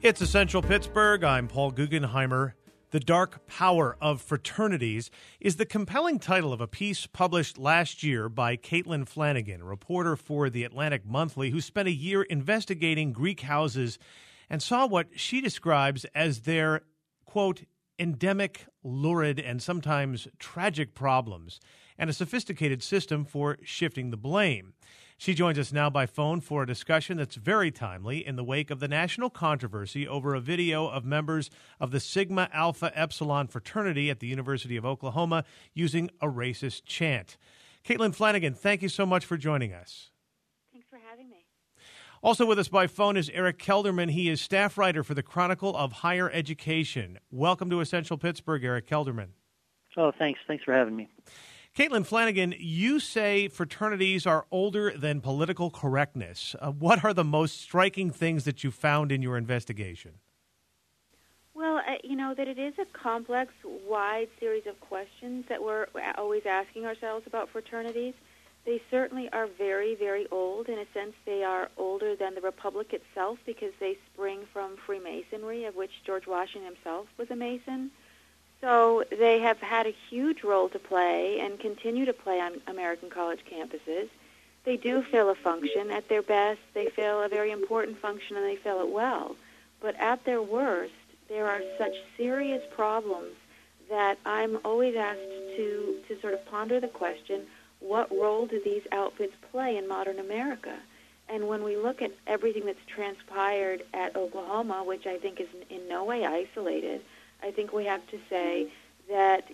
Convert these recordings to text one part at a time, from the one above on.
It's Essential Pittsburgh. I'm Paul Guggenheimer. The Dark Power of Fraternities is the compelling title of a piece published last year by Caitlin Flanagan, a reporter for the Atlantic Monthly, who spent a year investigating Greek houses and saw what she describes as their, quote, endemic, lurid, and sometimes tragic problems, and a sophisticated system for shifting the blame. She joins us now by phone for a discussion that's very timely in the wake of the national controversy over a video of members of the Sigma Alpha Epsilon fraternity at the University of Oklahoma using a racist chant. Caitlin Flanagan, thank you so much for joining us. Thanks for having me. Also with us by phone is Eric Kelderman. He is staff writer for the Chronicle of Higher Education. Welcome to Essential Pittsburgh, Eric Kelderman. Oh, thanks. Thanks for having me. Caitlin Flanagan, you say fraternities are older than political correctness. What are the most striking things that you found in your investigation? Well, that it is a complex, wide series of questions that we're always asking ourselves about fraternities. They certainly are very, very old. In a sense, they are older than the Republic itself because they spring from Freemasonry, of which George Washington himself was a Mason. So they have had a huge role to play and continue to play on American college campuses. They do fill a function. At their best, they fill a very important function, and they fill it well. But at their worst, there are such serious problems that I'm always asked to sort of ponder the question, what role do these outfits play in modern America? And when we look at everything that's transpired at Oklahoma, which I think is in no way isolated, I think we have to say that,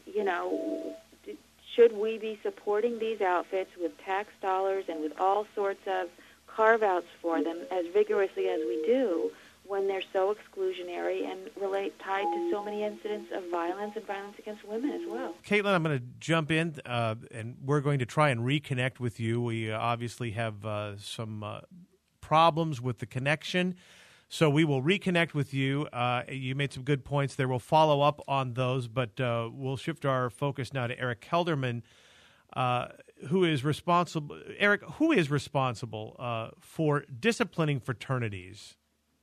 should we be supporting these outfits with tax dollars and with all sorts of carve-outs for them as vigorously as we do when they're so exclusionary and tied to so many incidents of violence and violence against women as well? Caitlin, I'm going to jump in, and we're going to try and reconnect with you. We obviously have some problems with the connection. So we will reconnect with you. You made some good points there. We'll follow up on those, but we'll shift our focus now to Eric Kelderman, who is responsible. Eric, who is responsible for disciplining fraternities?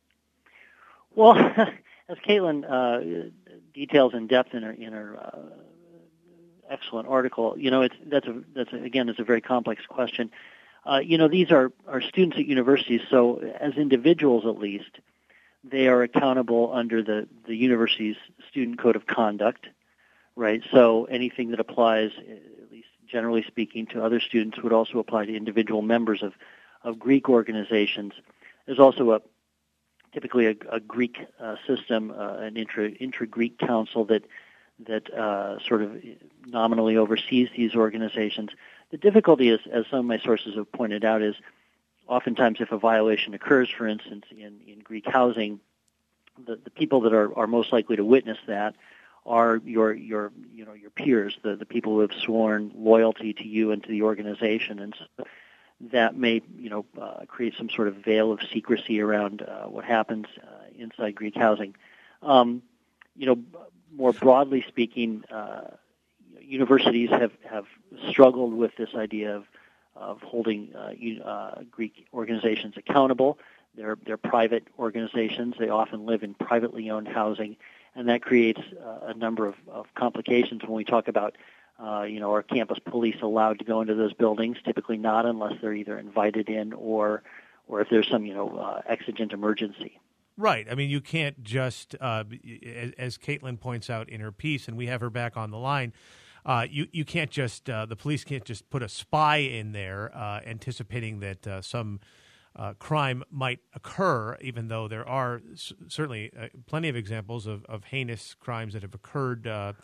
Well, as Caitlin details in depth in her excellent article, that's a very complex question. These are students at universities, so as individuals at least, they are accountable under the university's student code of conduct, right? So anything that applies, at least generally speaking, to other students would also apply to individual members of Greek organizations. There's also typically a Greek system, an intra-Greek council that sort of nominally oversees these organizations. The difficulty is, as some of my sources have pointed out, is oftentimes if a violation occurs, for instance, in Greek housing, the people that are most likely to witness that are your peers, the people who have sworn loyalty to you and to the organization, and so that may create some sort of veil of secrecy around what happens inside Greek housing. More broadly speaking, universities have struggled with this idea of holding Greek organizations accountable. They're private organizations. They often live in privately owned housing, and that creates a number of complications when we talk about, are campus police allowed to go into those buildings? Typically not, unless they're either invited in or if there's some exigent emergency. Right. I mean, you can't just, as Caitlin points out in her piece, and we have her back on the line, you can't just, the police can't just put a spy in there anticipating that some crime might occur, even though there are certainly plenty of examples of heinous crimes that have occurred,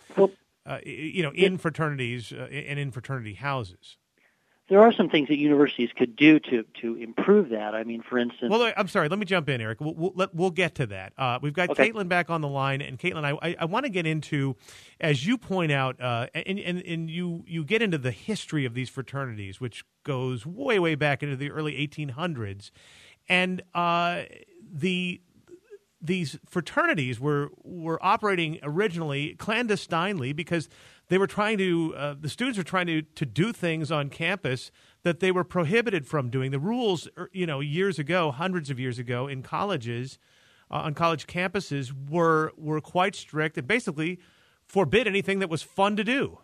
in fraternities and in fraternity houses. There are some things that universities could do to improve that. I mean, for instance... Well, I'm sorry. Let me jump in, Eric. We'll get to that. We've got Okay. Caitlin back on the line. And Caitlin, I want to get into, as you point out, and you get into the history of these fraternities, which goes way, way back into the early 1800s. And these fraternities were operating originally clandestinely because they were trying to, the students were trying to do things on campus that they were prohibited from doing. The rules, years ago, hundreds of years ago in colleges, on college campuses were quite strict and basically forbid anything that was fun to do.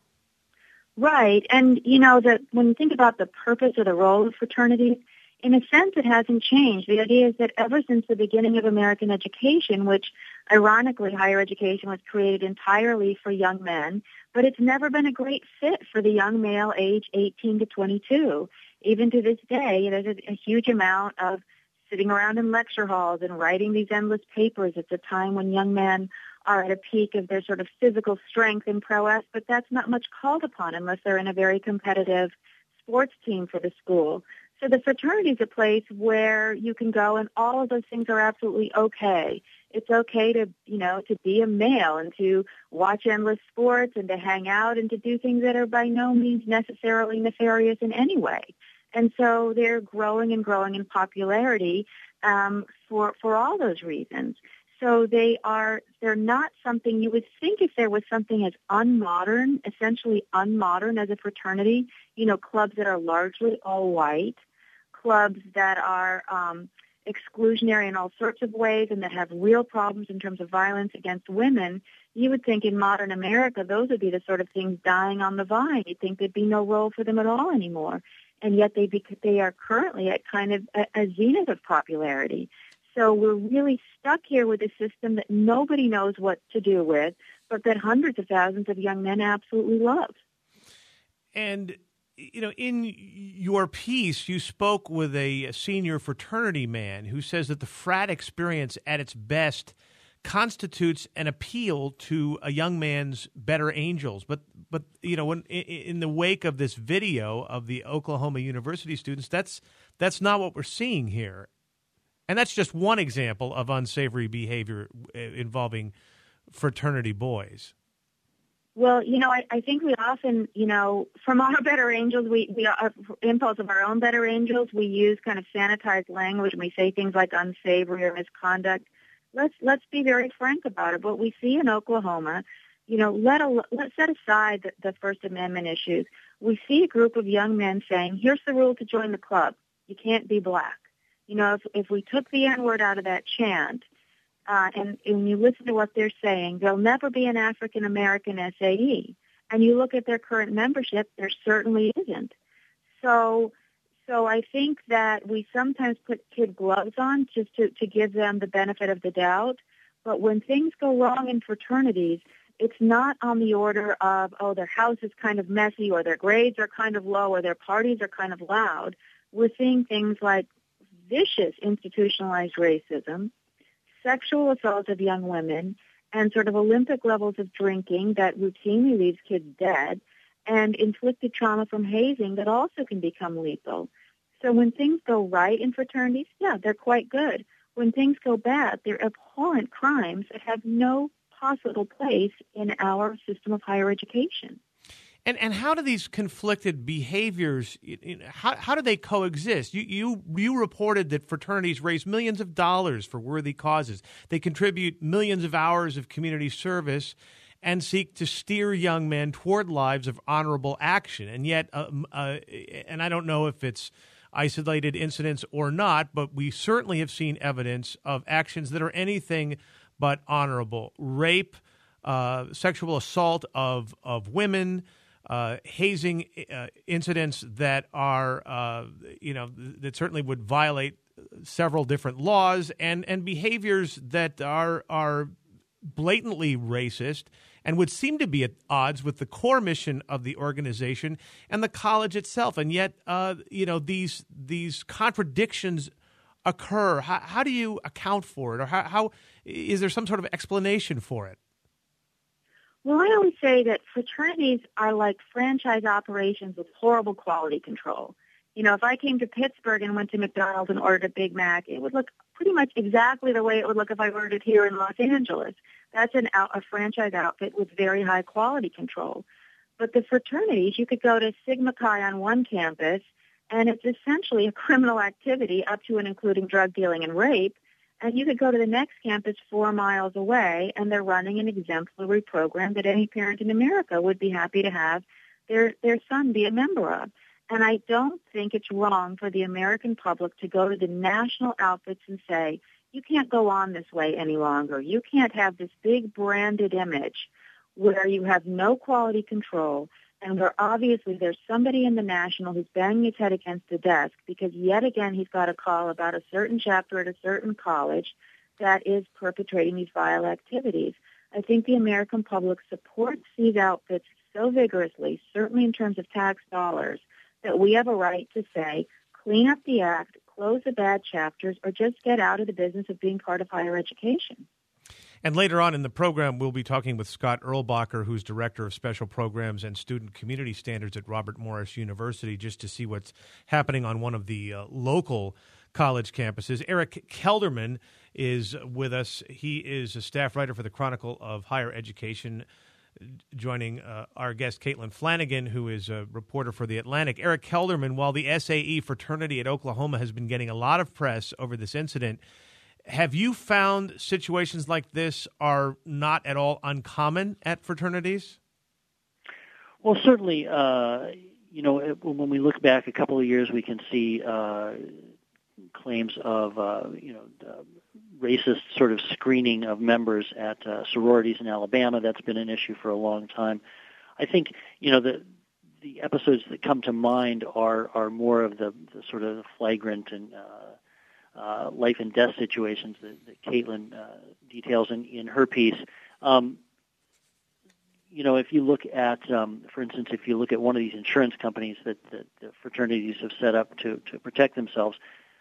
Right. And, that when you think about the purpose or the role of fraternities, in a sense, it hasn't changed. The idea is that ever since the beginning of American education, which ironically higher education was created entirely for young men, but it's never been a great fit for the young male age 18 to 22. Even to this day, there's a huge amount of sitting around in lecture halls and writing these endless papers. It's a time when young men are at a peak of their sort of physical strength and prowess, but that's not much called upon unless they're in a very competitive sports team for the school. So the fraternity is a place where you can go and all of those things are absolutely okay. It's okay to be a male and to watch endless sports and to hang out and to do things that are by no means necessarily nefarious in any way. And so they're growing and growing in popularity for all those reasons. So they're not something you would think if there was something as unmodern, essentially unmodern as a fraternity, clubs that are largely all white, clubs that are exclusionary in all sorts of ways and that have real problems in terms of violence against women. You would think in modern America those would be the sort of things dying on the vine. You'd think there'd be no role for them at all anymore. And yet they are currently at kind of a zenith of popularity. So we're really stuck here with a system that nobody knows what to do with, but that hundreds of thousands of young men absolutely love. And, in your piece, you spoke with a senior fraternity man who says that the frat experience at its best constitutes an appeal to a young man's better angels. But when in the wake of this video of the Oklahoma University students, that's not what we're seeing here. And that's just one example of unsavory behavior involving fraternity boys. Well, I think we often, from our better angels, we are impulse of our own better angels, we use kind of sanitized language and we say things like unsavory or misconduct. Let's be very frank about it. What we see in Oklahoma, let's set aside the First Amendment issues. We see a group of young men saying, here's the rule to join the club. You can't be black. If we took the N-word out of that chant, and you listen to what they're saying, there'll never be an African-American SAE. And you look at their current membership, there certainly isn't. So I think that we sometimes put kid gloves on just to give them the benefit of the doubt. But when things go wrong in fraternities, it's not on the order of, their house is kind of messy or their grades are kind of low or their parties are kind of loud. We're seeing things like vicious institutionalized racism, sexual assault of young women, and sort of Olympic levels of drinking that routinely leaves kids dead, and inflicted trauma from hazing that also can become lethal. So when things go right in fraternities, they're quite good. When things go bad, they're abhorrent crimes that have no possible place in our system of higher education. And how do these conflicted behaviors, how do they coexist? You reported that fraternities raise millions of dollars for worthy causes. They contribute millions of hours of community service and seek to steer young men toward lives of honorable action. And yet, and I don't know if it's isolated incidents or not, but we certainly have seen evidence of actions that are anything but honorable. Rape, sexual assault of women, hazing incidents that are, that certainly would violate several different laws and behaviors that are blatantly racist and would seem to be at odds with the core mission of the organization and the college itself. And yet, these contradictions occur. How do you account for it, or how is there some sort of explanation for it? Well, I always say that fraternities are like franchise operations with horrible quality control. If I came to Pittsburgh and went to McDonald's and ordered a Big Mac, it would look pretty much exactly the way it would look if I ordered it here in Los Angeles. That's a franchise outfit with very high quality control. But the fraternities, you could go to Sigma Chi on one campus, and it's essentially a criminal activity up to and including drug dealing and rape. And you could go to the next campus 4 miles away, and they're running an exemplary program that any parent in America would be happy to have their son be a member of. And I don't think it's wrong for the American public to go to the national outfits and say, you can't go on this way any longer. You can't have this big branded image where you have no quality control and where obviously there's somebody in the National who's banging his head against the desk because yet again he's got a call about a certain chapter at a certain college that is perpetrating these vile activities. I think the American public supports these outfits so vigorously, certainly in terms of tax dollars, that we have a right to say, clean up the act, close the bad chapters, or just get out of the business of being part of higher education. And later on in the program, we'll be talking with Scott Erlbacher, who's Director of Special Programs and Student Community Standards at Robert Morris University, just to see what's happening on one of the local college campuses. Eric Kelderman is with us. He is a staff writer for the Chronicle of Higher Education, joining our guest, Caitlin Flanagan, who is a reporter for The Atlantic. Eric Kelderman, while the SAE fraternity at Oklahoma has been getting a lot of press over this incident, have you found situations like this are not at all uncommon at fraternities? Well, certainly, when we look back a couple of years, we can see claims of, racist sort of screening of members at sororities in Alabama. That's been an issue for a long time. I think, the episodes that come to mind are more of the sort of flagrant and life and death situations that Caitlin details in her piece. If you look at, for instance, if you look at one of these insurance companies that the fraternities have set up to protect themselves,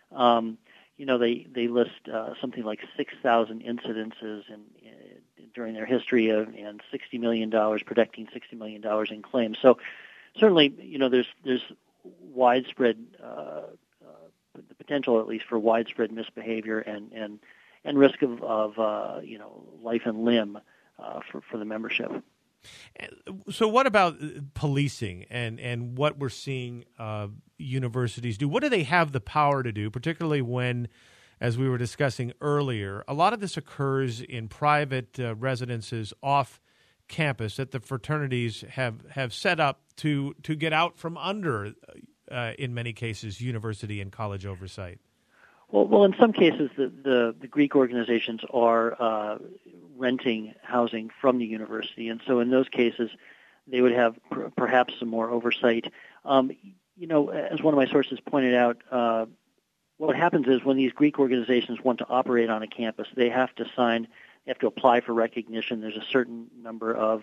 they list something like 6,000 incidences during their history and $60 million, protecting $60 million in claims. So certainly, there's widespread the potential, at least, for widespread misbehavior and risk of life and limb for the membership. So what about policing and what we're seeing universities do? What do they have the power to do, particularly when, as we were discussing earlier, a lot of this occurs in private residences off campus that the fraternities have set up to get out from under, in many cases, university and college oversight? Well, in some cases, the Greek organizations are renting housing from the university, and so in those cases, they would have perhaps some more oversight. As one of my sources pointed out, what happens is when these Greek organizations want to operate on a campus, they have to apply for recognition. There's a certain number of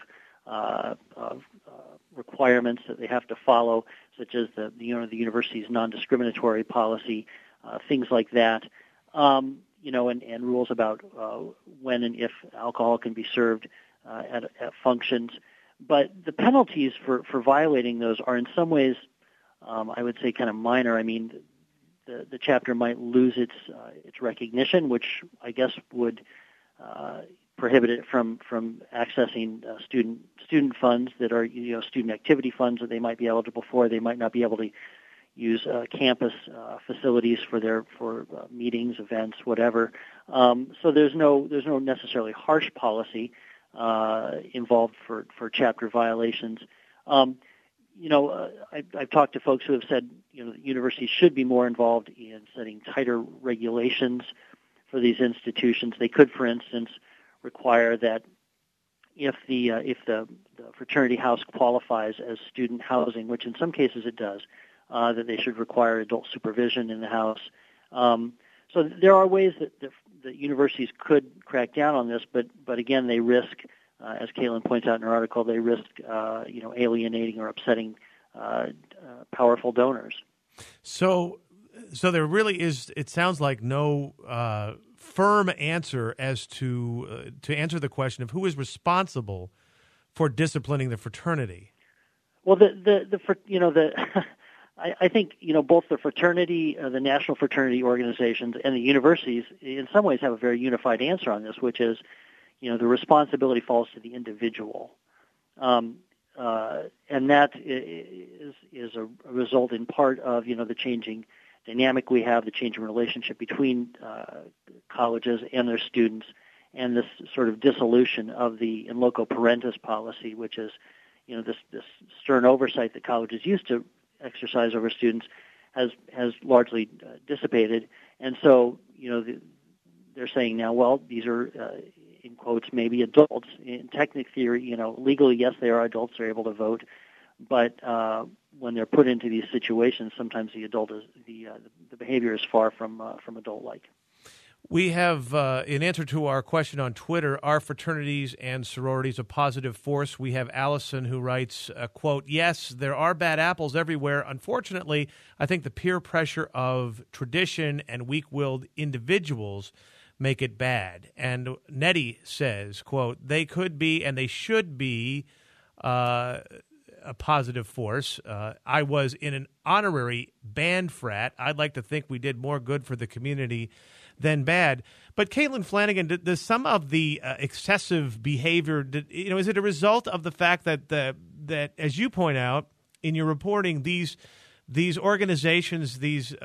requirements that they have to follow, such as the university's non-discriminatory policy, things like that, and rules about when and if alcohol can be served at functions. But the penalties for violating those are in some ways, I would say, kind of minor. I mean, the chapter might lose its recognition, which I guess would prohibit it from accessing student funds that are student activity funds that they might be eligible for. They might not be able to use campus facilities for meetings, events, whatever. So there's no necessarily harsh policy involved for chapter violations. I've talked to folks who have said universities should be more involved in setting tighter regulations for these institutions. They could, for instance, require that if the fraternity house qualifies as student housing, which in some cases it does, that they should require adult supervision in the house. So there are ways that universities could crack down on this, but again, they risk, as Caitlin points out in her article, they risk alienating or upsetting powerful donors. So there really is, it sounds like, no firm answer as to answer the question of who is responsible for disciplining the fraternity. Well, I think both the fraternity, the national fraternity organizations, and the universities, in some ways, have a very unified answer on this, which is, the responsibility falls to the individual, and that is a result in part of the changing dynamic we have, the changing relationship between colleges and their students, and this sort of dissolution of the in loco parentis policy, which is this stern oversight that colleges used to exercise over students has largely dissipated, and so they're saying now, well, these are in quotes maybe adults. In technical theory, legally, yes, they are adults; they're able to vote, but when they're put into these situations, sometimes the behavior is far from adult-like. We have, in answer to our question on Twitter, are fraternities and sororities a positive force? We have Allison who writes, quote, yes, there are bad apples everywhere. Unfortunately, I think the peer pressure of tradition and weak-willed individuals make it bad. And Nettie says, quote, they could be and they should be a positive force. I was in an honorary band frat. I'd like to think we did more good for the community than bad. But Caitlin Flanagan, does some of the excessive behavior, is it a result of the fact that that as you point out in your reporting, these organizations, these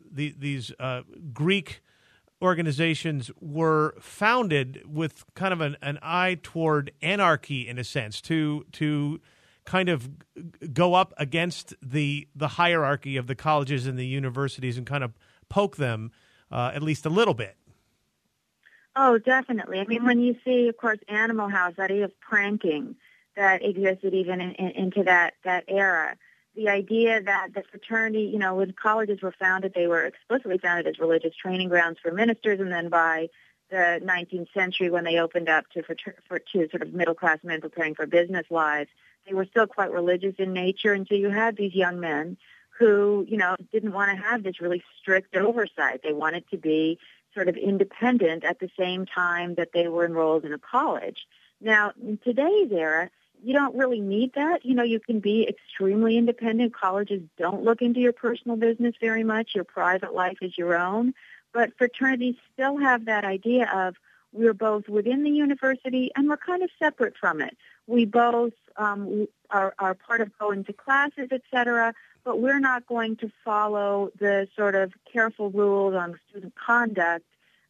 Greek organizations were founded with kind of an eye toward anarchy in a sense, to kind of go up against the hierarchy of the colleges and the universities and kind of poke them at least a little bit. Oh, definitely. I mean, when you see, of course, Animal House, that idea of pranking that existed even into that era, the idea that the fraternity, when colleges were founded, they were explicitly founded as religious training grounds for ministers, and then by the 19th century, when they opened up to sort of middle-class men preparing for business lives, they were still quite religious in nature, and so you had these young men who, didn't want to have this really strict oversight. They wanted to be sort of independent at the same time that they were enrolled in a college. Now, in today's era, you don't really need that. You can be extremely independent. Colleges don't look into your personal business very much. Your private life is your own. But fraternities still have that idea of we're both within the university and we're kind of separate from it. We both are part of going to classes, et cetera, but we're not going to follow the sort of careful rules on student conduct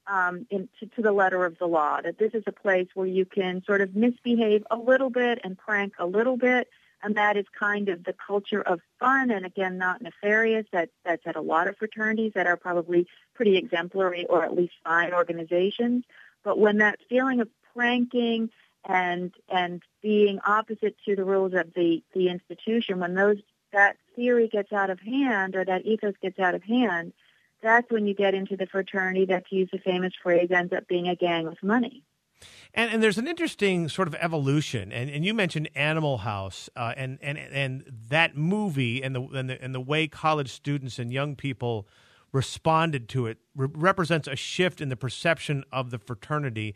to the letter of the law, that this is a place where you can sort of misbehave a little bit and prank a little bit, and that is kind of the culture of fun and, again, not nefarious. That's at a lot of fraternities that are probably pretty exemplary or at least fine organizations. But when that feeling of pranking and being opposite to the rules of the institution, when that theory gets out of hand or that ethos gets out of hand, that's when you get into the fraternity that, to use the famous phrase, ends up being a gang with money. And there's an interesting sort of evolution, and you mentioned Animal House, and that movie and the way college students and young people responded to it represents a shift in the perception of the fraternity,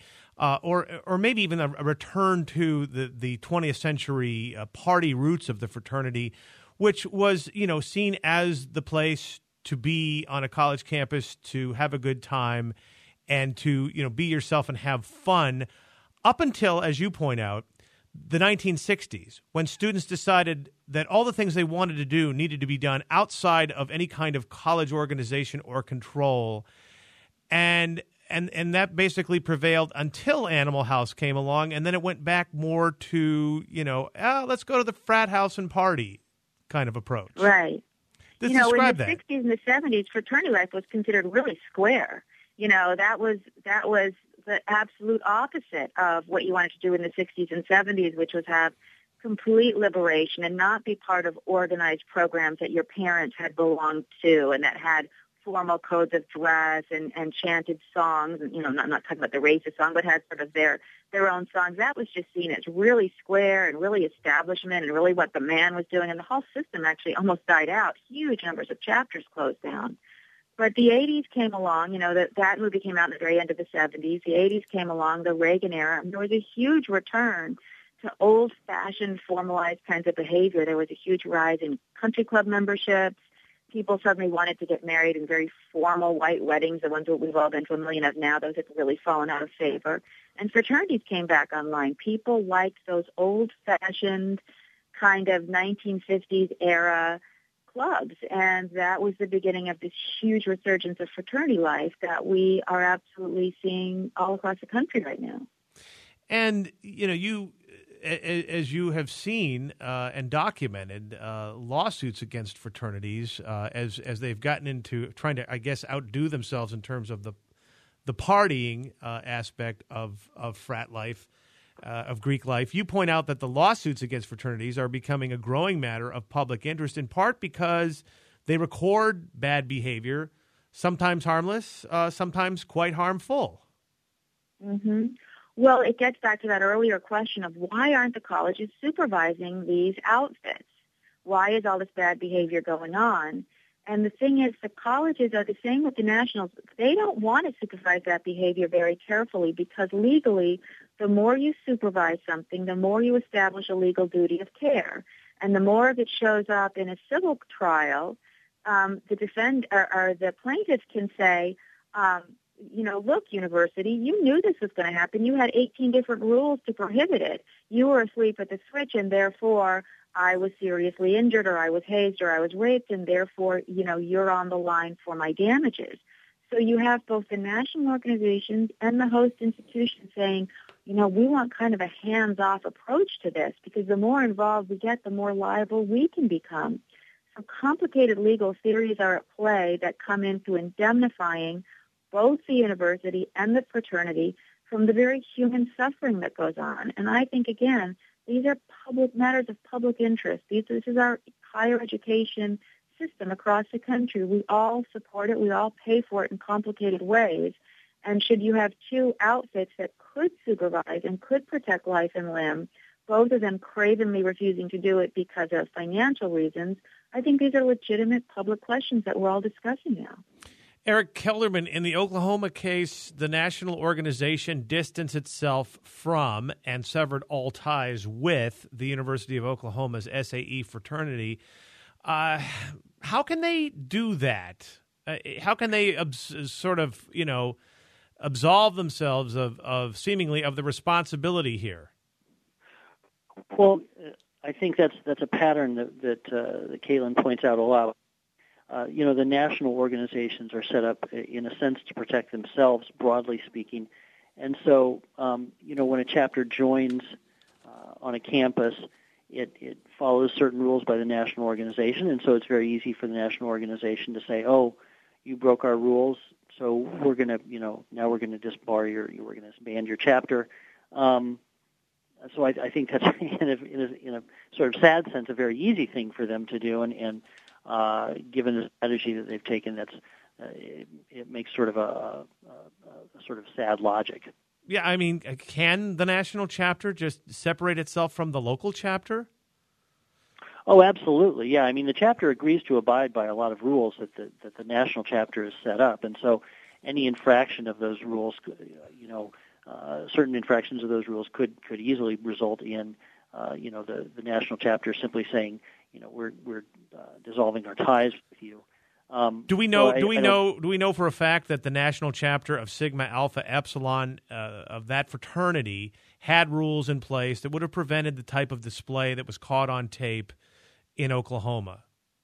or maybe even a return to the 20th century party roots of the fraternity, which was seen as the place to be on a college campus, to have a good time, and to be yourself and have fun, up until, as you point out, the 1960s, when students decided that all the things they wanted to do needed to be done outside of any kind of college organization or control, and that basically prevailed until Animal House came along, and then it went back more to let's go to the frat house and party kind of approach. Right. Describe in the 60s and the 70s, fraternity life was considered really square. That was the absolute opposite of what you wanted to do in the 60s and 70s, which was have complete liberation and not be part of organized programs that your parents had belonged to and that had formal codes of dress and chanted songs. And, I'm not talking about the racist song, but had sort of their own songs. That was just seen as really square and really establishment and really what the man was doing. And the whole system actually almost died out. Huge numbers of chapters closed down. But the 80s came along, that movie came out in the very end of the 70s. The 80s came along, the Reagan era, and there was a huge return to old-fashioned, formalized kinds of behavior. There was a huge rise in country club memberships. People suddenly wanted to get married in very formal white weddings, the ones that we've all been to a million of now. Those have really fallen out of favor. And fraternities came back online. People liked those old-fashioned kind of 1950s era clubs, and that was the beginning of this huge resurgence of fraternity life that we are absolutely seeing all across the country right now. And you, as you have seen and documented, lawsuits against fraternities as they've gotten into trying to, I guess, outdo themselves in terms of the partying aspect of frat life, of Greek life. You point out that the lawsuits against fraternities are becoming a growing matter of public interest, in part because they record bad behavior, sometimes harmless, sometimes quite harmful. Mm-hmm. Well, it gets back to that earlier question of why aren't the colleges supervising these outfits? Why is all this bad behavior going on? And the thing is, the colleges are the same with the nationals. They don't want to supervise that behavior very carefully because legally, the more you supervise something, the more you establish a legal duty of care. And the more of it shows up in a civil trial, the plaintiff can say, look, university, you knew this was going to happen. You had 18 different rules to prohibit it. You were asleep at the switch, and therefore I was seriously injured, or I was hazed, or I was raped, and therefore, you're on the line for my damages. So you have both the national organizations and the host institutions saying, we want kind of a hands-off approach to this because the more involved we get, the more liable we can become. So complicated legal theories are at play that come into indemnifying both the university and the fraternity from the very human suffering that goes on. And I think, again, these are public matters of public interest. This is our higher education system across the country. We all support it. We all pay for it in complicated ways. And should you have two outfits that could supervise and could protect life and limb, both of them cravenly refusing to do it because of financial reasons, I think these are legitimate public questions that we're all discussing now. Eric Kelderman, in the Oklahoma case, the national organization distanced itself from and severed all ties with the University of Oklahoma's SAE fraternity. How can they do that? How can they absolve themselves of seemingly of the responsibility here? Well, I think that's a pattern that Caitlin points out a lot. The national organizations are set up, in a sense, to protect themselves, broadly speaking. And so, when a chapter joins on a campus, it follows certain rules by the national organization, and so it's very easy for the national organization to say, "Oh, you broke our rules, so we're going to, now we're going to disbar we're going to ban your chapter." So I think that's, in a sort of sad sense, a very easy thing for them to do, and given the strategy that they've taken, it makes sort of a sort of sad logic. Yeah, I mean, can the national chapter just separate itself from the local chapter? Oh, absolutely. Yeah, I mean, the chapter agrees to abide by a lot of rules that the national chapter has set up, and so any infraction of those rules, certain infractions of those rules could easily result in, the national chapter simply saying, we're dissolving our ties with you. Do we know for a fact that the national chapter of Sigma Alpha Epsilon of that fraternity had rules in place that would have prevented the type of display that was caught on tape in Oklahoma?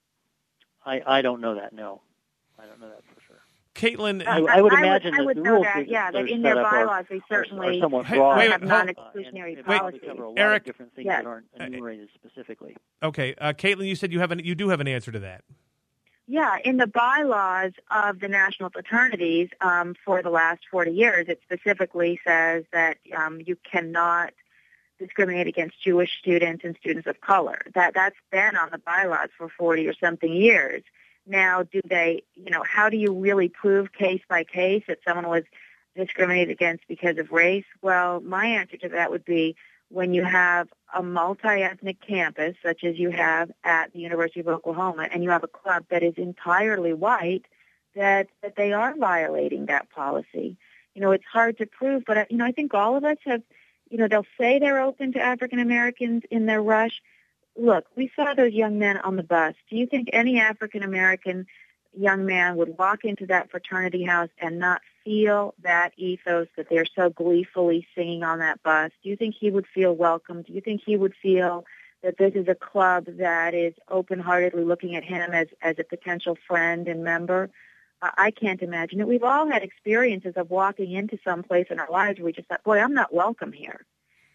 I don't know that. No, I don't know that for sure. Caitlin, I would imagine I would the know rules that. Yeah, that in their bylaws they certainly are somewhat broad. have non-exclusionary policies. Cover a lot Eric, of different things that aren't enumerated specifically. Okay, Caitlin, you said you do have an answer to that. Yeah, in the bylaws of the national fraternities for the last 40 years, it specifically says that you cannot discriminate against Jewish students and students of color. That's been on the bylaws for 40 or something years. Now, how do you really prove case by case that someone was discriminated against because of race? Well, my answer to that would be when you have a multi-ethnic campus, such as you have at the University of Oklahoma, and you have a club that is entirely white, that they are violating that policy. It's hard to prove, but, I think all of us have, they'll say they're open to African Americans in their rush. Look, we saw those young men on the bus. Do you think any African American young man would walk into that fraternity house and not feel that ethos that they're so gleefully singing on that bus? Do you think he would feel welcome? Do you think he would feel that this is a club that is open-heartedly looking at him as a potential friend and member? I can't imagine it. We've all had experiences of walking into some place in our lives where we just thought, boy, I'm not welcome here.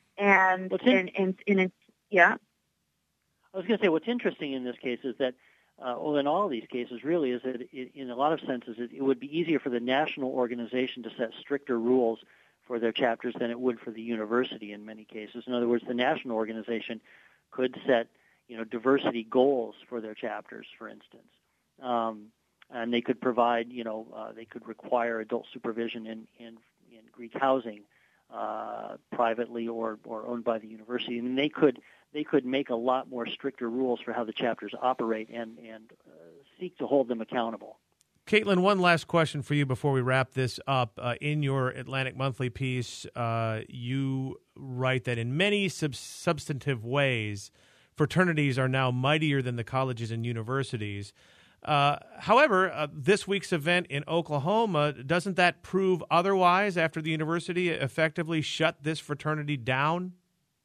Yeah. I was going to say what's interesting in this case is that in all of these cases, really, is that in a lot of senses, it would be easier for the national organization to set stricter rules for their chapters than it would for the university in many cases. In other words, the national organization could set, diversity goals for their chapters, for instance. And they could provide, they could require adult supervision in Greek housing, privately or owned by the university. And they could make a lot more stricter rules for how the chapters operate and seek to hold them accountable. Caitlin, one last question for you before we wrap this up. In your Atlantic Monthly piece, you write that in many substantive ways, fraternities are now mightier than the colleges and universities. However, this week's event in Oklahoma, doesn't that prove otherwise after the university effectively shut this fraternity down?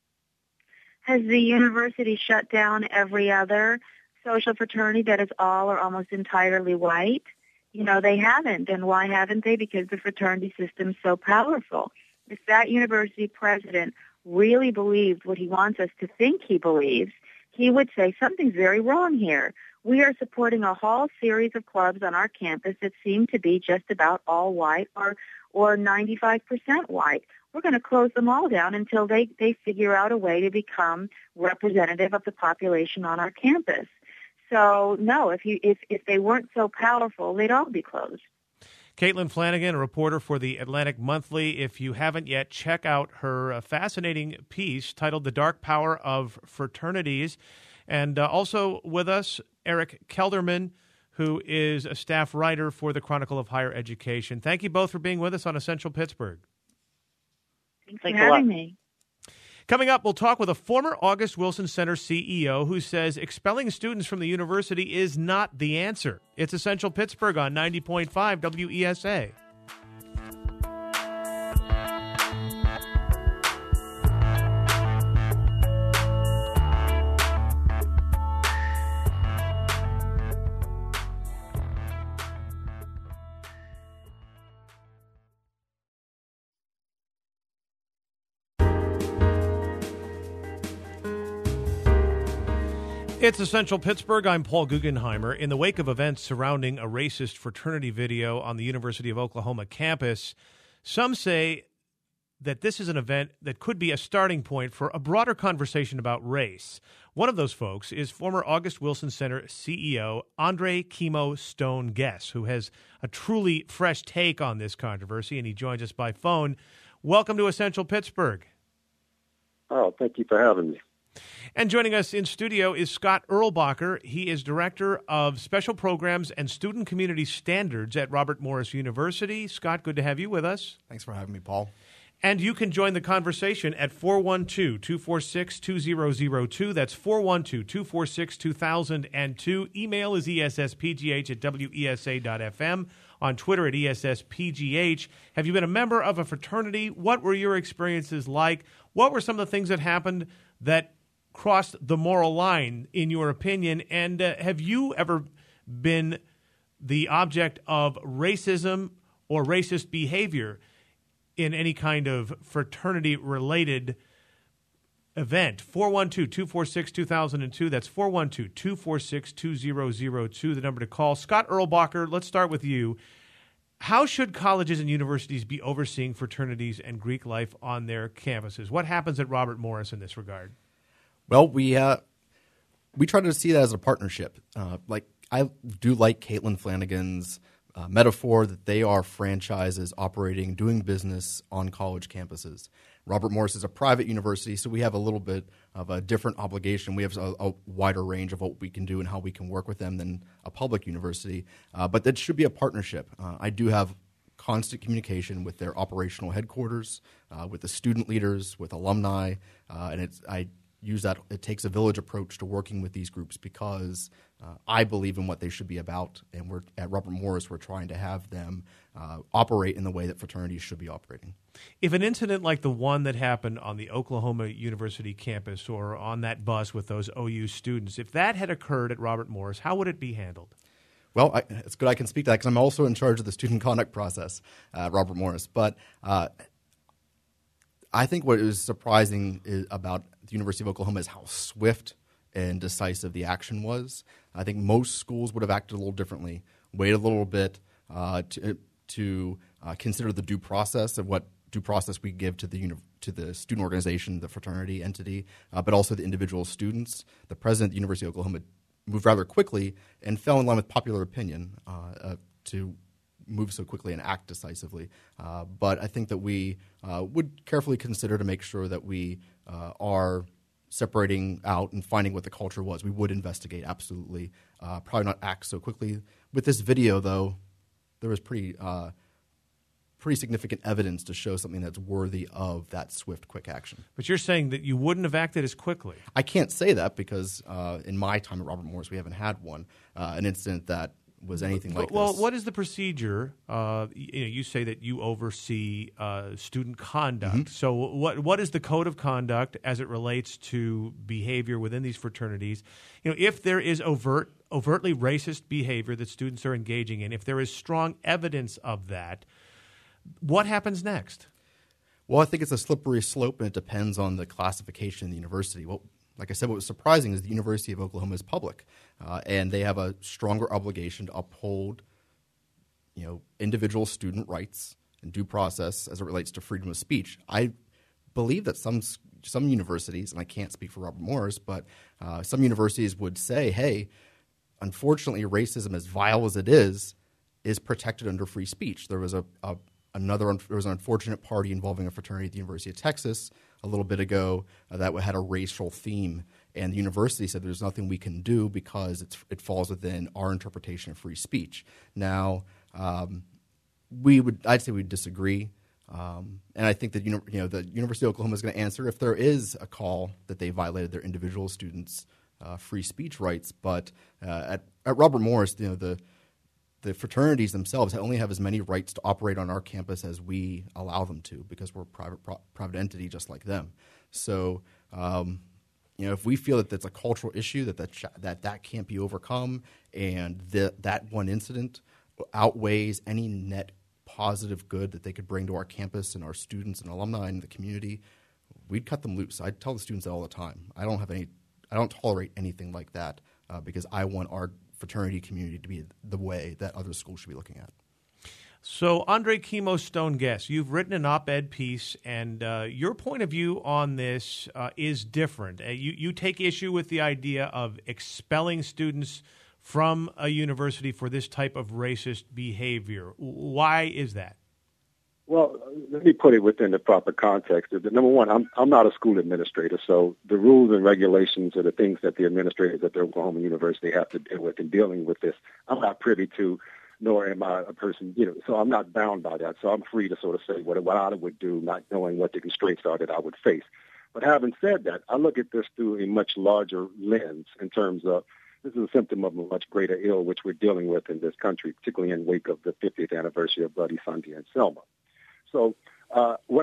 Has the university shut down every other social fraternity that is all or almost entirely white? They haven't. And why haven't they? Because the fraternity system is so powerful. If that university president really believed what he wants us to think he believes, he would say something's very wrong here. We are supporting a whole series of clubs on our campus that seem to be just about all white or 95% white. We're going to close them all down until they figure out a way to become representative of the population on our campus. So, no, if they weren't so powerful, they'd all be closed. Caitlin Flanagan, a reporter for the Atlantic Monthly. If you haven't yet, check out her fascinating piece titled The Dark Power of Fraternities. And also with us, Eric Kelderman, who is a staff writer for the Chronicle of Higher Education. Thank you both for being with us on Essential Pittsburgh. Thanks for having me. Coming up, we'll talk with a former August Wilson Center CEO who says expelling students from the university is not the answer. It's Essential Pittsburgh on 90.5 WESA. It's Essential Pittsburgh. I'm Paul Guggenheimer. In the wake of events surrounding a racist fraternity video on the University of Oklahoma campus, some say that this is an event that could be a starting point for a broader conversation about race. One of those folks is former August Wilson Center CEO Andre Chemo Stone Guess, who has a truly fresh take on this controversy, and he joins us by phone. Welcome to Essential Pittsburgh. Oh, thank you for having me. And joining us in studio is Scott Erlbacher. He is Director of Special Programs and Student Community Standards at Robert Morris University. Scott, good to have you with us. Thanks for having me, Paul. And you can join the conversation at 412-246-2002. That's 412-246-2002. Email is esspgh@wesa.fm. On Twitter at ESSPGH. Have you been a member of a fraternity? What were your experiences like? What were some of the things that happened that crossed the moral line, in your opinion? And have you ever been the object of racism or racist behavior in any kind of fraternity-related event? 412-246-2002. That's 412-246-2002, the number to call. Scott Erlbacher, let's start with you. How should colleges and universities be overseeing fraternities and Greek life on their campuses? What happens at Robert Morris in this regard? Well, we try to see that as a partnership. I do like Caitlin Flanagan's metaphor that they are franchises operating, doing business on college campuses. Robert Morris is a private university, so we have a little bit of a different obligation. We have a wider range of what we can do and how we can work with them than a public university. But that should be a partnership. I do have constant communication with their operational headquarters, with the student leaders, with alumni, and I use that it takes a village approach to working with these groups because I believe in what they should be about, and we're at Robert Morris, we're trying to have them operate in the way that fraternities should be operating. If an incident like the one that happened on the Oklahoma University campus or on that bus with those OU students, if that had occurred at Robert Morris, how would it be handled? Well, it's good I can speak to that because I'm also in charge of the student conduct process at Robert Morris. But I think what is surprising about the University of Oklahoma is how swift and decisive the action was. I think most schools would have acted a little differently, wait a little bit to consider the due process of what due process we give to the student organization, the fraternity entity, but also the individual students. The president of the University of Oklahoma moved rather quickly and fell in line with popular opinion to move so quickly and act decisively. But I think that we would carefully consider to make sure that we are separating out and finding what the culture was. We would investigate, absolutely. Probably not act so quickly. With this video, though, there was pretty significant evidence to show something that's worthy of that swift, quick action. But you're saying that you wouldn't have acted as quickly. I can't say that because in my time at Robert Morris, we haven't had an incident that was anything like this. Well, what is the procedure? You say that you oversee student conduct. Mm-hmm. So what is the code of conduct as it relates to behavior within these fraternities? If there is overtly racist behavior that students are engaging in, if there is strong evidence of that, what happens next? Well, I think it's a slippery slope, and it depends on the classification of the university. Well, like I said, what was surprising is the University of Oklahoma is public, and they have a stronger obligation to uphold, individual student rights and due process as it relates to freedom of speech. I believe that some universities, and I can't speak for Robert Morris, but some universities would say, hey, unfortunately, racism, as vile as it is protected under free speech. There was an unfortunate party involving a fraternity at the University of Texas a little bit ago that had a racial theme, and the university said there's nothing we can do because it falls within our interpretation of free speech. Now, I'd say we'd disagree, and I think that the University of Oklahoma is going to answer if there is a call that they violated their individual students' free speech rights. But at Robert Morris, the fraternities themselves only have as many rights to operate on our campus as we allow them to, because we're a private entity just like them. So, if we feel that that's a cultural issue, that can't be overcome, and that one incident outweighs any net positive good that they could bring to our campus and our students and alumni and the community, we'd cut them loose. I tell the students that all the time. I don't tolerate anything like that because I want our fraternity community to be the way that other schools should be looking at. So, Andre Kimo Stone-Guess, you've written an op-ed piece, and your point of view on this is different. You take issue with the idea of expelling students from a university for this type of racist behavior. Why is that? Well, let me put it within the proper context. Number one, I'm not a school administrator, so the rules and regulations are the things that the administrators at the Oklahoma University have to deal with in dealing with this. I'm not privy to, nor am I a person, so I'm not bound by that. So I'm free to sort of say what I would do, not knowing what the constraints are that I would face. But having said that, I look at this through a much larger lens in terms of this is a symptom of a much greater ill which we're dealing with in this country, particularly in wake of the 50th anniversary of Bloody Sunday and Selma. So when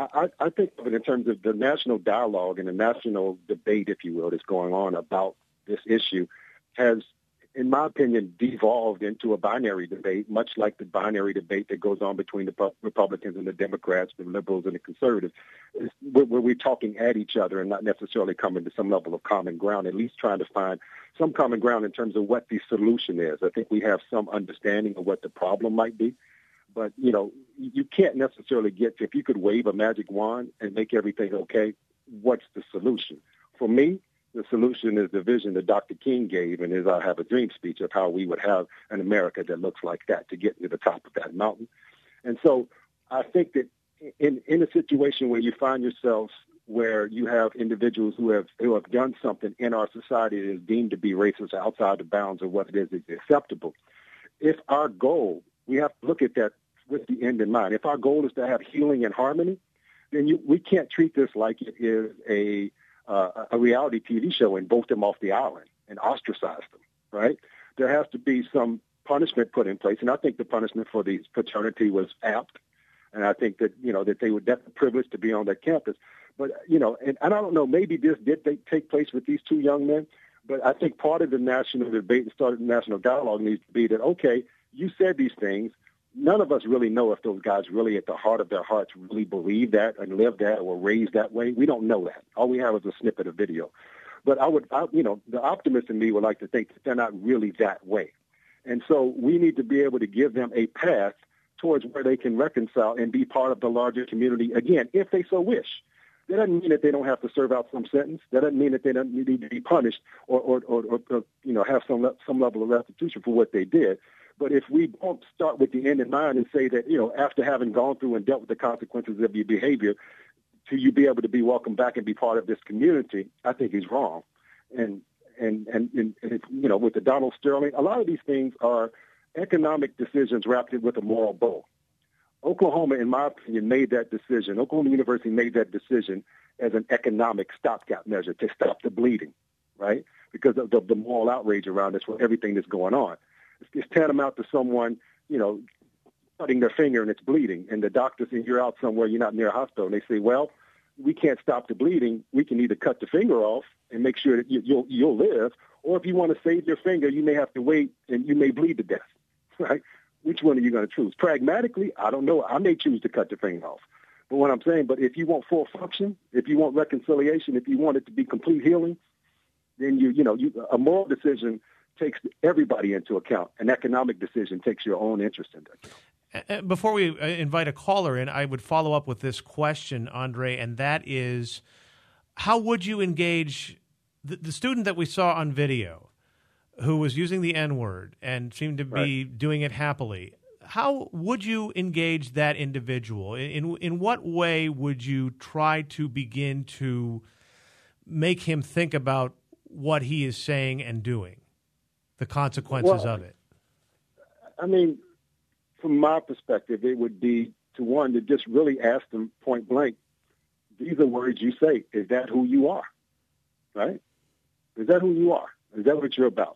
I think of it in terms of the national dialogue and the national debate, if you will, that's going on about this issue has, in my opinion, devolved into a binary debate, much like the binary debate that goes on between the Republicans and the Democrats, the liberals and the conservatives, where we're talking at each other and not necessarily coming to some level of common ground, at least trying to find some common ground in terms of what the solution is. I think we have some understanding of what the problem might be. But, you can't necessarily get to, if you could wave a magic wand and make everything okay, what's the solution? For me, the solution is the vision that Dr. King gave in his I Have a Dream speech of how we would have an America that looks like that to get to the top of that mountain. And so I think that in a situation where you find yourselves where you have individuals who have done something in our society that is deemed to be racist outside the bounds of what it is acceptable, if our goal, we have to look at that with the end in mind. If our goal is to have healing and harmony, then we can't treat this like it is a reality TV show and vote them off the island and ostracize them, right? There has to be some punishment put in place, and I think the punishment for the fraternity was apt, and I think that, that they were definitely privileged to be on that campus. But, and I don't know, maybe this did take place with these two young men, but I think part of the national debate and started the national dialogue needs to be that, okay, you said these things. None of us really know if those guys really at the heart of their hearts really believe that and live that or were raised that way. We don't know that. All we have is a snippet of video. But the optimist in me would like to think that they're not really that way. And so we need to be able to give them a path towards where they can reconcile and be part of the larger community, again, if they so wish. That doesn't mean that they don't have to serve out some sentence. That doesn't mean that they don't need to be punished or have some level of restitution for what they did. But if we don't start with the end in mind and say that, after having gone through and dealt with the consequences of your behavior, to you be able to be welcomed back and be part of this community, I think is wrong. And with the Donald Sterling, a lot of these things are economic decisions wrapped with a moral bow. Oklahoma, in my opinion, made that decision. Oklahoma University made that decision as an economic stopgap measure to stop the bleeding, right? Because of the moral outrage around this with everything that's going on. It's tantamount to someone, cutting their finger and it's bleeding, and the doctor says you're out somewhere, you're not near a hospital, and they say, well, we can't stop the bleeding. We can either cut the finger off and make sure that you'll live, or if you want to save your finger, you may have to wait and you may bleed to death, right? Which one are you going to choose? Pragmatically, I don't know. I may choose to cut the finger off. But what I'm saying, but if you want full function, if you want reconciliation, if you want it to be complete healing, then a moral decision takes everybody into account. An economic decision takes your own interest into account. Before we invite a caller in, I would follow up with this question, Andre, and that is, how would you engage the student that we saw on video who was using the N-word and seemed to be doing it happily? How would you engage that individual? In what way would you try to begin to make him think about what he is saying and doing, the consequences of it? I mean, from my perspective, it would be to just really ask them point blank, these are words you say. Is that who you are? Right? Is that who you are? Is that what you're about?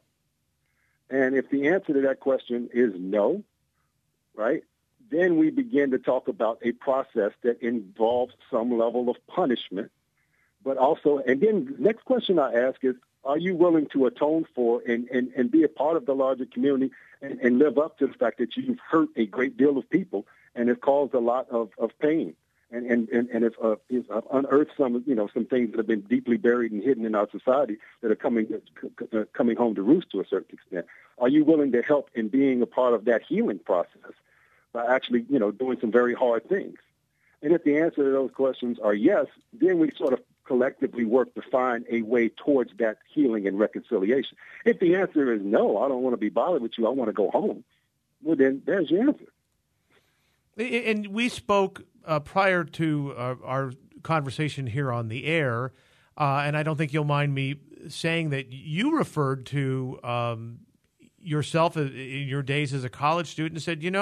And if the answer to that question is no, right, then we begin to talk about a process that involves some level of punishment, but also, and then the next question I ask is, are you willing to atone for and be a part of the larger community and live up to the fact that you've hurt a great deal of people and have caused a lot of pain and have unearthed some things that have been deeply buried and hidden in our society that are coming home to roost to a certain extent? Are you willing to help in being a part of that healing process by actually, doing some very hard things? And if the answer to those questions are yes, then we sort of collectively work to find a way towards that healing and reconciliation. If the answer is no, I don't want to be bothered with you, I want to go home, well, then there's your answer. And we spoke prior to our conversation here on the air, and I don't think you'll mind me saying that you referred to yourself in your days as a college student and said,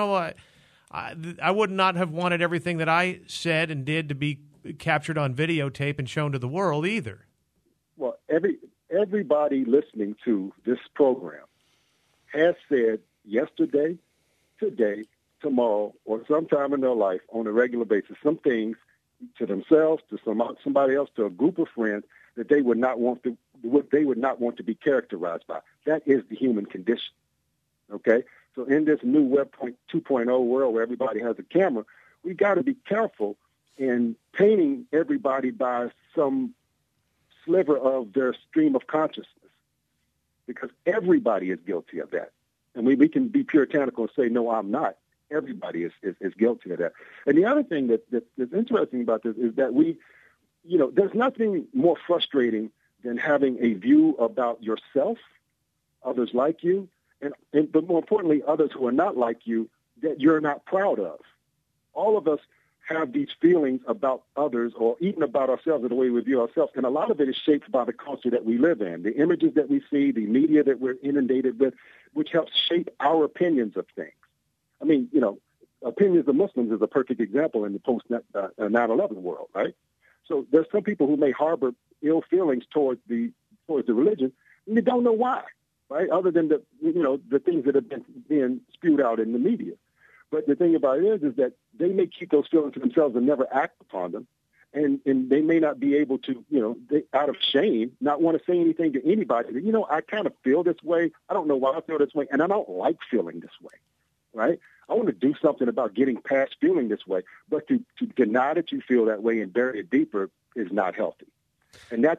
I would not have wanted everything that I said and did to be captured on videotape and shown to the world either. Well, everybody listening to this program has said yesterday, today, tomorrow, or sometime in their life on a regular basis, some things to themselves, to somebody else, to a group of friends that they would not want to be characterized by. That is the human condition. Okay? So in this new Web 2.0 world where everybody has a camera, we got to be careful in painting everybody by some sliver of their stream of consciousness, because everybody is guilty of that. And we can be puritanical and say, no, I'm not. Everybody is guilty of that. And the other thing that's interesting about this is that there's nothing more frustrating than having a view about yourself, others like you, but more importantly, others who are not like you that you're not proud of. All of us have these feelings about others or even about ourselves and the way we view ourselves, and a lot of it is shaped by the culture that we live in, the images that we see, the media that we're inundated with, which helps shape our opinions of things. I mean, opinions of Muslims is a perfect example in the post 9/11 world, right? So there's some people who may harbor ill feelings towards the religion, and they don't know why, right? Other than the things that have been being spewed out in the media. But the thing about it is that they may keep those feelings to themselves and never act upon them, and they may not be able to, out of shame, not want to say anything to anybody. I kind of feel this way. I don't know why I feel this way, and I don't like feeling this way, right? I want to do something about getting past feeling this way, but to deny that you feel that way and bury it deeper is not healthy. And that's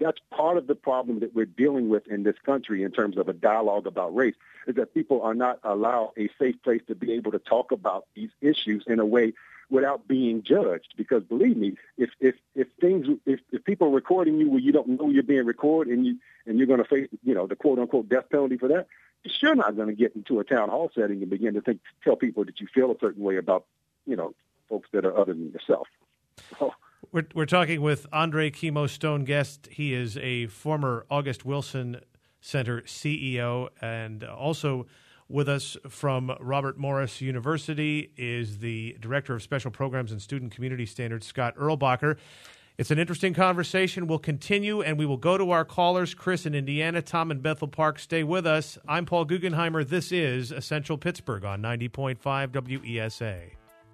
that's part of the problem that we're dealing with in this country in terms of a dialogue about race, is that people are not allowed a safe place to be able to talk about these issues in a way without being judged. Because believe me, if people are recording you where you don't know you're being recorded and you're going to face, the quote unquote death penalty for that, you're sure not going to get into a town hall setting and begin to tell people that you feel a certain way about, folks that are other than yourself. So, We're talking with Andre Chemo Stone Guest. He is a former August Wilson Center CEO, and also with us from Robert Morris University is the Director of Special Programs and Student Community Standards, Scott Erlbacher. It's an interesting conversation. We'll continue, and we will go to our callers, Chris in Indiana, Tom in Bethel Park. Stay with us. I'm Paul Guggenheimer. This is Essential Pittsburgh on 90.5 WESA.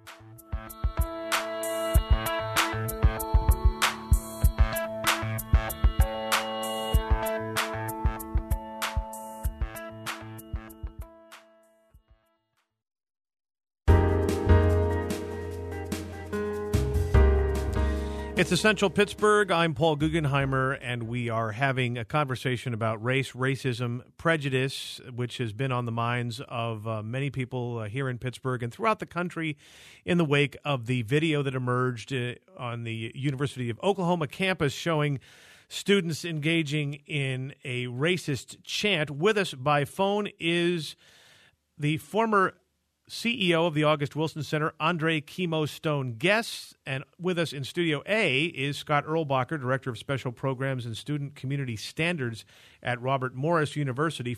It's Essential Pittsburgh. I'm Paul Guggenheimer, and we are having a conversation about race, racism, prejudice, which has been on the minds of many people here in Pittsburgh and throughout the country in the wake of the video that emerged on the University of Oklahoma campus showing students engaging in a racist chant. With us by phone is the former CEO of the August Wilson Center, Andre Chemo Stone Guest. And with us in Studio A is Scott Erlbacher, Director of Special Programs and Student Community Standards at Robert Morris University,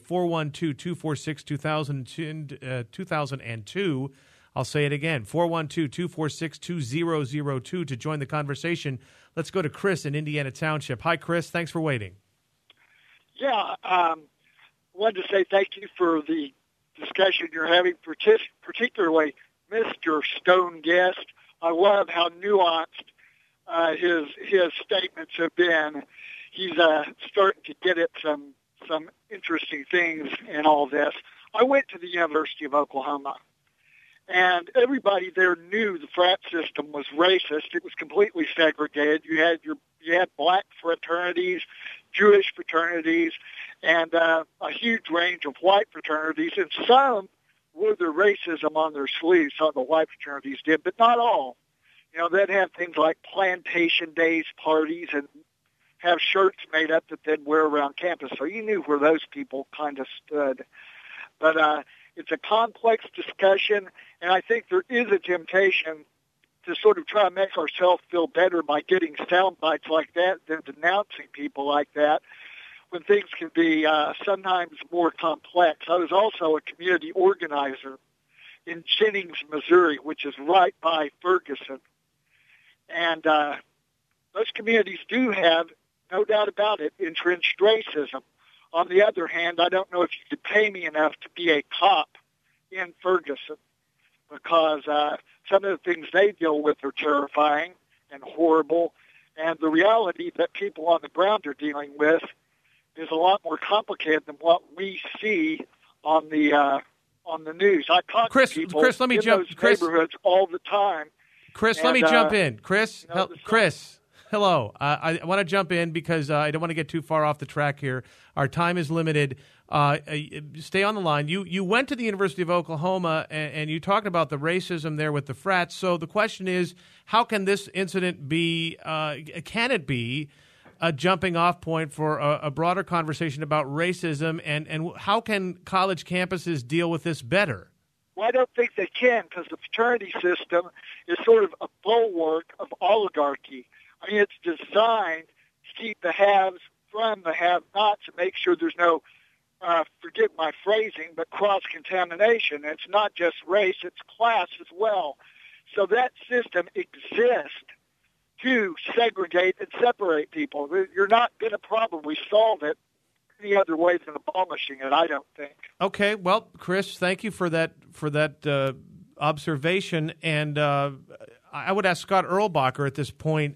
412-246-2002. I'll say it again, 412-246-2002 to join the conversation. Let's go to Chris in Indiana Township. Hi, Chris. Thanks for waiting. Yeah, wanted to say thank you for the discussion you're having, particularly Mr. Stone Guest. I love how nuanced his statements have been. He's starting to get at some interesting things in all this. I went to the University of Oklahoma, and everybody there knew the frat system was racist. It was completely segregated. You had black fraternities, Jewish fraternities, and a huge range of white fraternities, and some wore their racism on their sleeves. Some of the white fraternities did, but not all. They'd have things like plantation days parties and have shirts made up that they'd wear around campus, so you knew where those people kind of stood. But it's a complex discussion, and I think there is a temptation to sort of try to make ourselves feel better by getting sound bites like that than denouncing people like that, when things can be sometimes more complex. I was also a community organizer in Jennings, Missouri, which is right by Ferguson. And those communities do have, no doubt about it, entrenched racism. On the other hand, I don't know if you could pay me enough to be a cop in Ferguson, because some of the things they deal with are terrifying and horrible, and the reality that people on the ground are dealing with is a lot more complicated than what we see on the news. I talk to people in those neighborhoods all the time. Chris, let me jump in. Chris, hello. I want to jump in because I don't want to get too far off the track here. Our time is limited. Stay on the line. You went to the University of Oklahoma, and you talked about the racism there with the frats. So the question is, how can this incident be, can it be a jumping off point for a broader conversation about racism, and how can college campuses deal with this better? Well, I don't think they can, because the fraternity system is sort of a bulwark of oligarchy. I mean, it's designed to keep the haves from the have-nots and make sure there's no, forget my phrasing, but cross-contamination. It's not just race, it's class as well. So that system exists to segregate and separate people. You're not going to probably solve it any other way than abolishing it, I don't think. Okay, well, Chris, thank you for that observation. And I would ask Scott Erlbacher at this point,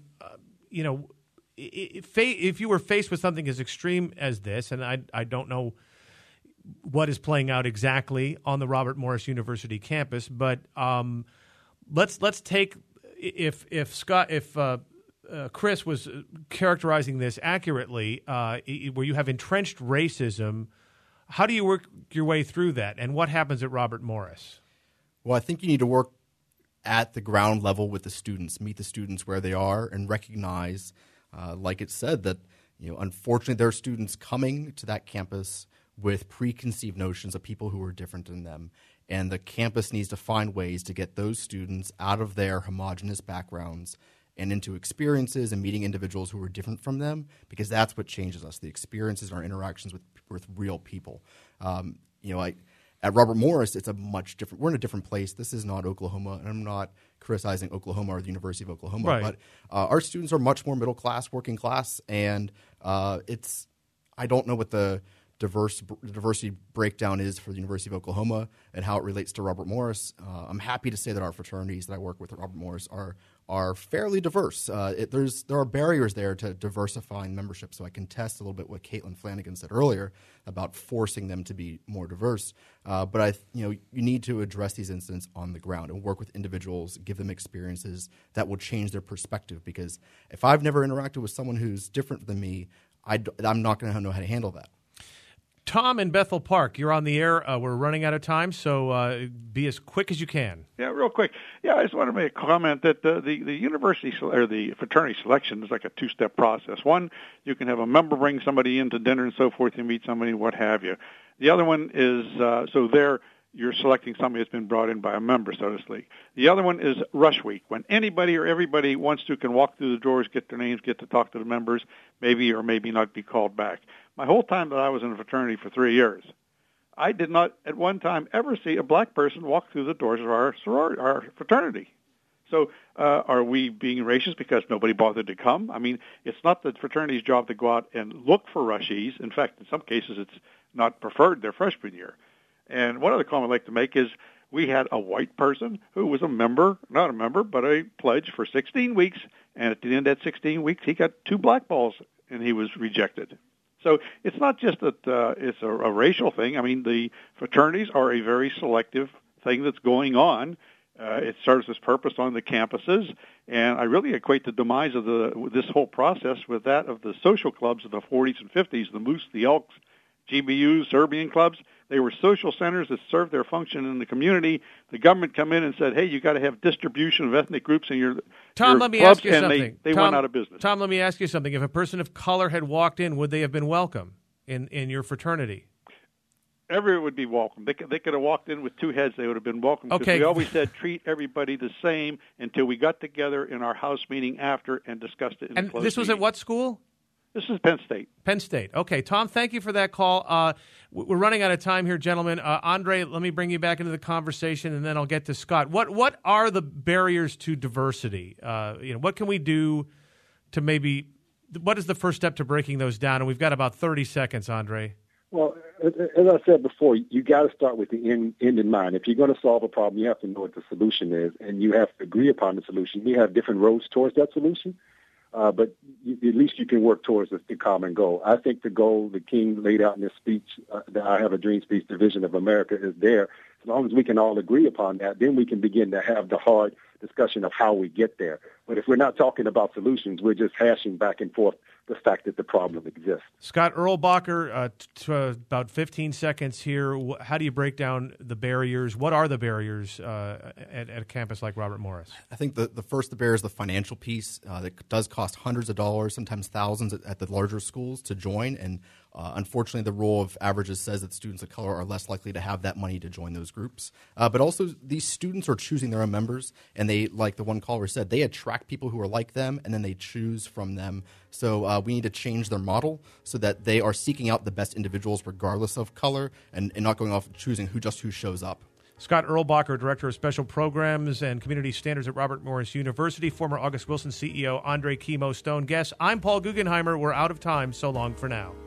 if you were faced with something as extreme as this, and I don't know what is playing out exactly on the Robert Morris University campus, but let's take if Chris was characterizing this accurately, where you have entrenched racism. How do you work your way through that, and what happens at Robert Morris? Well, I think you need to work at the ground level with the students, meet the students where they are, and recognize, like it said, that unfortunately there are students coming to that campus with preconceived notions of people who are different than them, and the campus needs to find ways to get those students out of their homogenous backgrounds and into experiences and meeting individuals who are different from them, because that's what changes us, the experiences and our interactions with real people. At Robert Morris, it's a much different – we're in a different place. This is not Oklahoma, and I'm not criticizing Oklahoma or the University of Oklahoma. Right. But our students are much more middle class, working class, and it's – I don't know what the diversity breakdown is for the University of Oklahoma and how it relates to Robert Morris. I'm happy to say that our fraternities that I work with at Robert Morris are fairly diverse. There are barriers there to diversifying membership, so I can test a little bit what Caitlin Flanagan said earlier about forcing them to be more diverse. But you need to address these incidents on the ground and work with individuals, give them experiences that will change their perspective. Because if I've never interacted with someone who's different than me, I'm not going to know how to handle that. Tom in Bethel Park, you're on the air. We're running out of time, so be as quick as you can. Yeah, real quick. Yeah, I just want to make a comment that the university or the fraternity selection is like a two-step process. One, you can have a member bring somebody in to dinner and so forth, you meet somebody, what have you. The other one is, you're selecting somebody that's been brought in by a member, so to speak. The other one is rush week, when anybody or everybody wants to can walk through the doors, get their names, get to talk to the members, maybe or maybe not be called back. My whole time that I was in a fraternity for 3 years, I did not at one time ever see a black person walk through the doors of our fraternity. So are we being racist because nobody bothered to come? I mean, it's not the fraternity's job to go out and look for rushies. In fact, in some cases, it's not preferred their freshman year. And one other comment I'd like to make is we had a white person who was not a member, but a pledge for 16 weeks. And at the end of that 16 weeks, he got 2 blackballs, and he was rejected. So it's not just that it's a racial thing. I mean, the fraternities are a very selective thing that's going on. It serves its purpose on the campuses, and I really equate the demise of this whole process with that of the social clubs of the 40s and 50s, the Moose, the Elks, GBUs, Serbian clubs. They were social centers that served their function in the community. The government come in and said, hey, you got to have distribution of ethnic groups in your Tom, let me ask you something. They went out of business. Tom, let me ask you something. If a person of color had walked in, would they have been welcome in your fraternity? Everyone would be welcome. They could have walked in with 2 heads. They would have been welcome. Okay. We always said treat everybody the same until we got together in our house meeting after and discussed it in And a closed this was meeting. at what school? This is Penn State. Penn State. Okay, Tom, thank you for that call. We're running out of time here, gentlemen. Andre, let me bring you back into the conversation, and then I'll get to Scott. What are the barriers to diversity? What can we do to maybe – what is the first step to breaking those down? And we've got about 30 seconds, Andre. Well, as I said before, you got to start with the end in mind. If you're going to solve a problem, you have to know what the solution is, and you have to agree upon the solution. We have different roads towards that solution. But at least you can work towards the common goal. I think the goal the King laid out in his speech, the I Have a Dream speech, the vision of America, is there. As long as we can all agree upon that, then we can begin to have the hard discussion of how we get there. But if we're not talking about solutions, we're just hashing back and forth the fact that the problem exists. Scott Erlbacher, about 15 seconds here. How do you break down the barriers? What are the barriers at a campus like Robert Morris? I think the barrier is the financial piece. That does cost hundreds of dollars, sometimes thousands at the larger schools to join. And unfortunately, the rule of averages says that students of color are less likely to have that money to join those groups. But also, these students are choosing their own members, and they, like the one caller said, they attract people who are like them, and then they choose from them. So we need to change their model so that they are seeking out the best individuals regardless of color and not going off choosing who shows up. Scott Erlbacher, Director of Special Programs and Community Standards at Robert Morris University, former August Wilson CEO Andre Kimo Stone guest. I'm Paul Guggenheimer. We're out of time. So long for now.